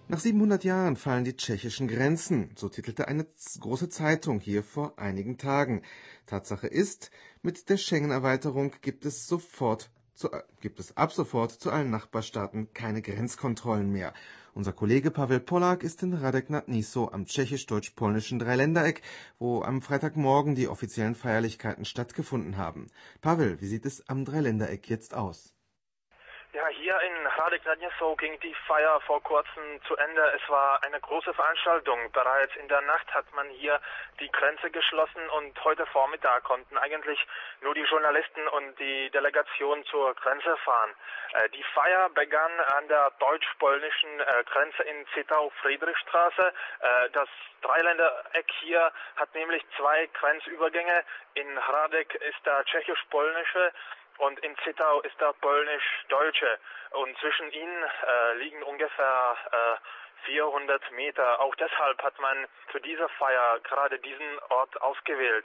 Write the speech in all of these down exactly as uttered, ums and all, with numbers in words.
Nach siebenhundert Jahren fallen die tschechischen Grenzen, so titelte eine z- große Zeitung hier vor einigen Tagen. Tatsache ist, mit der Schengen-Erweiterung gibt es sofort zu, gibt es ab sofort zu allen Nachbarstaaten keine Grenzkontrollen mehr. Unser Kollege Pavel Polak ist in Hradec nad Nisou am tschechisch-deutsch-polnischen Dreiländereck, wo am Freitagmorgen die offiziellen Feierlichkeiten stattgefunden haben. Pavel, wie sieht es am Dreiländereck jetzt aus? Ja, hier in Hradec nad Nisou ging die Feier vor kurzem zu Ende. Es war eine große Veranstaltung. Bereits in der Nacht hat man hier die Grenze geschlossen und heute Vormittag konnten eigentlich nur die Journalisten und die Delegation zur Grenze fahren. Äh, die Feier begann an der deutsch-polnischen äh, Grenze in Zittau-Friedrichstraße. Äh, das Dreiländereck hier hat nämlich zwei Grenzübergänge. In Hradec ist der tschechisch-polnische und in Zittau ist der polnisch-deutsche. Und zwischen ihnen äh, liegen ungefähr äh, vierhundert Meter. Auch deshalb hat man für diese Feier gerade diesen Ort ausgewählt.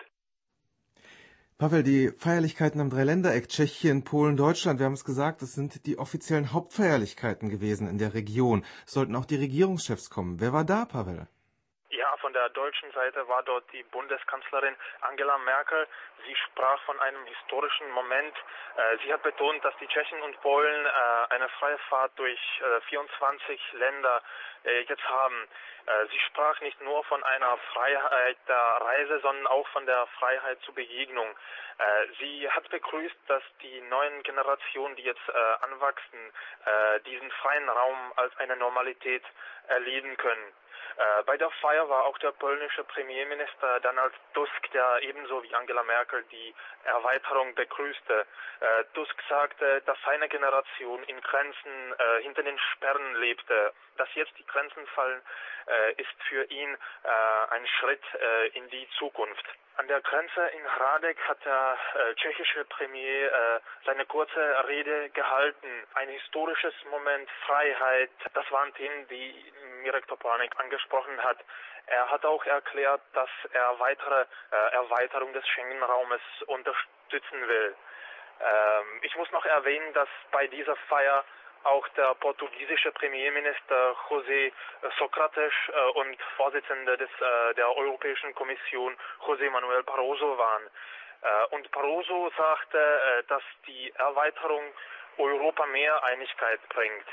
Pavel, die Feierlichkeiten am Dreiländereck, Tschechien, Polen, Deutschland, wir haben es gesagt, das sind die offiziellen Hauptfeierlichkeiten gewesen in der Region. Es sollten auch die Regierungschefs kommen. Wer war da, Pavel? Ja, von der deutschen Seite war dort die Bundeskanzlerin Angela Merkel. Sie sprach von einem historischen Moment. Sie hat betont, dass die Tschechen und Polen eine freie Fahrt durch vierundzwanzig Länder jetzt haben. Sie sprach nicht nur von einer Freiheit der Reise, sondern auch von der Freiheit zur Begegnung. Sie hat begrüßt, dass die neuen Generationen, die jetzt anwachsen, diesen freien Raum als eine Normalität erleben können. Äh, bei der Feier war auch der polnische Premierminister Donald Tusk, der ebenso wie Angela Merkel die Erweiterung begrüßte. Äh, Tusk sagte, dass seine Generation in Grenzen äh, hinter den Sperren lebte. Dass jetzt die Grenzen fallen, äh, ist für ihn äh, ein Schritt äh, in die Zukunft. An der Grenze in Hradec hat der äh, tschechische Premier äh, seine kurze Rede gehalten. Ein historisches Moment, Freiheit, das waren Themen, die Mirek Topolánek angesprochen hat. Er hat auch erklärt, dass er weitere äh, Erweiterung des Schengen-Raumes unterstützen will. Ähm, ich muss noch erwähnen, dass bei dieser Feier auch der portugiesische Premierminister José Sócrates äh, und Vorsitzender des, äh, der Europäischen Kommission José Manuel Barroso waren. Äh, und Barroso sagte, äh, dass die Erweiterung Europa mehr Einigkeit bringt.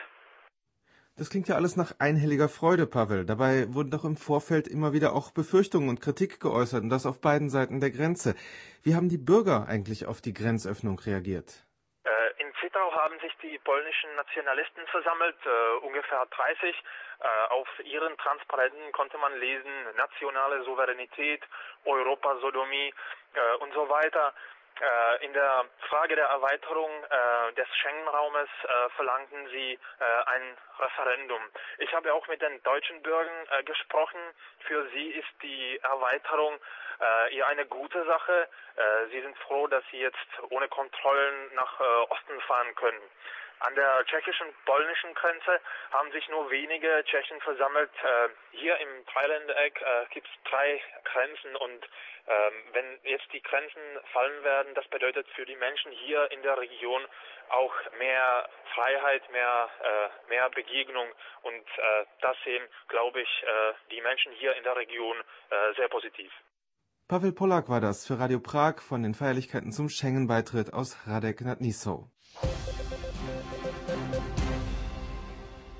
Das klingt ja alles nach einhelliger Freude, Pavel. Dabei wurden doch im Vorfeld immer wieder auch Befürchtungen und Kritik geäußert, und das auf beiden Seiten der Grenze. Wie haben die Bürger eigentlich auf die Grenzöffnung reagiert? In Zittau haben sich die polnischen Nationalisten versammelt, äh, ungefähr dreißig. Äh, auf ihren Transparenten konnte man lesen, nationale Souveränität, Europasodomie äh, und so weiter. Äh, in der Frage der Erweiterung äh, des Schengen-Raumes äh, verlangten sie äh, ein Referendum. Ich habe auch mit den deutschen Bürgern äh, gesprochen. Für sie ist die Erweiterung äh, eher eine gute Sache. Äh, sie sind froh, dass sie jetzt ohne Kontrollen nach äh, Osten fahren können. An der tschechischen-polnischen Grenze haben sich nur wenige Tschechen versammelt. Äh, hier im Dreiländereck äh, gibt es drei Grenzen und ähm, wenn jetzt die Grenzen fallen werden, das bedeutet für die Menschen hier in der Region auch mehr Freiheit, mehr, äh, mehr Begegnung und äh, das sehen, glaube ich, äh, die Menschen hier in der Region äh, sehr positiv. Pavel Polak war das für Radio Prag von den Feierlichkeiten zum Schengen-Beitritt aus Hradec nad Nisou.